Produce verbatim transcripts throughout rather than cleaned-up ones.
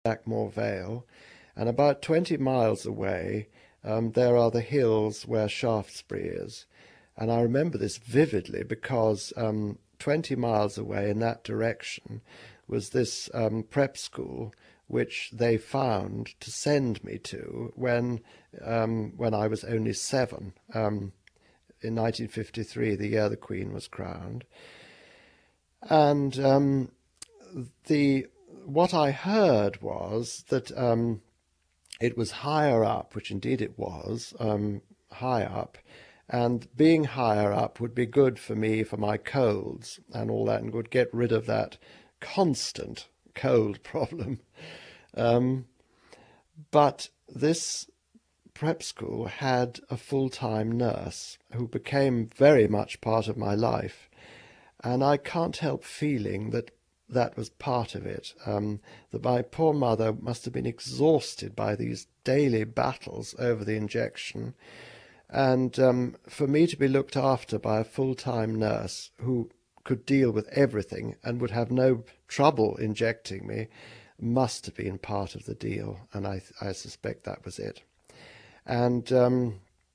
Blackmore Vale, and about twenty miles away um, there are the hills where Shaftesbury is. And I remember this vividly because um, twenty miles away in that direction was this um, prep school which they found to send me to when um, when I was only seven, um, in nineteen fifty-three, the year the Queen was crowned. And um, the what I heard was that um, it was higher up, which indeed it was, um, high up, and being higher up would be good for me for my colds and all that, and would get rid of that constant cold problem. Um, but this prep school had a full-time nurse who became very much part of my life, and I can't help feeling that that was part of it, um, that my poor mother must have been exhausted by these daily battles over the injection, and um, for me to be looked after by a full-time nurse who could deal with everything and would have no trouble injecting me must have been part of the deal, and I, I suspect that was it. And um,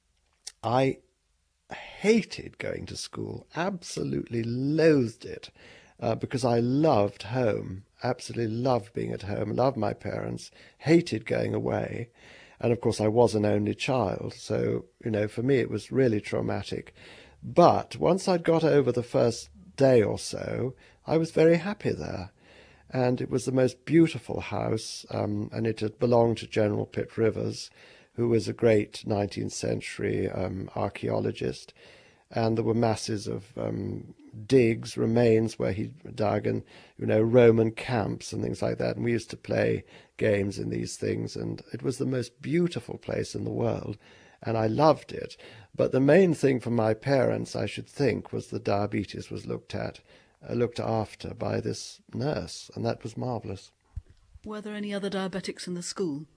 I hated going to school, absolutely loathed it, uh, because I loved home, absolutely loved being at home, loved my parents, hated going away. And of course I was an only child, so, you know, for me it was really traumatic. But once I'd got over the first day or so, I was very happy there. And it was the most beautiful house, um, and it had belonged to General Pitt Rivers, who was a great nineteenth century um, archaeologist. And there were masses of um, digs, remains where he dug, and, you know, Roman camps and things like that. And we used to play games in these things, and it was the most beautiful place in the world, and I loved it. But the main thing for my parents, I should think, was the diabetes was looked at, uh, looked after by this nurse, and that was marvellous. Were there any other diabetics in the school?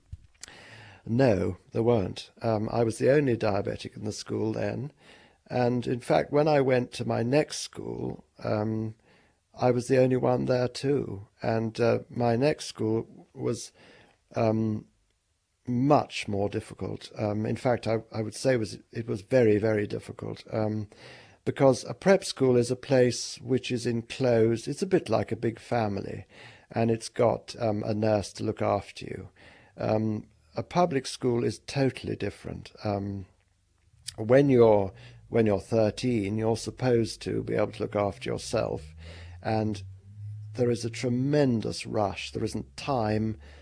No, there weren't. Um, I was the only diabetic in the school then. And in fact, when I went to my next school, um, I was the only one there too. And uh, my next school was um, much more difficult. Um, in fact, I, I would say was it was very, very difficult. Um, because a prep school is a place which is enclosed. It's a bit like a big family, and it's got um, a nurse to look after you. Um, a public school is totally different. Um, when you're when you're thirteen, you're supposed to be able to look after yourself, and there is a tremendous rush. There isn't time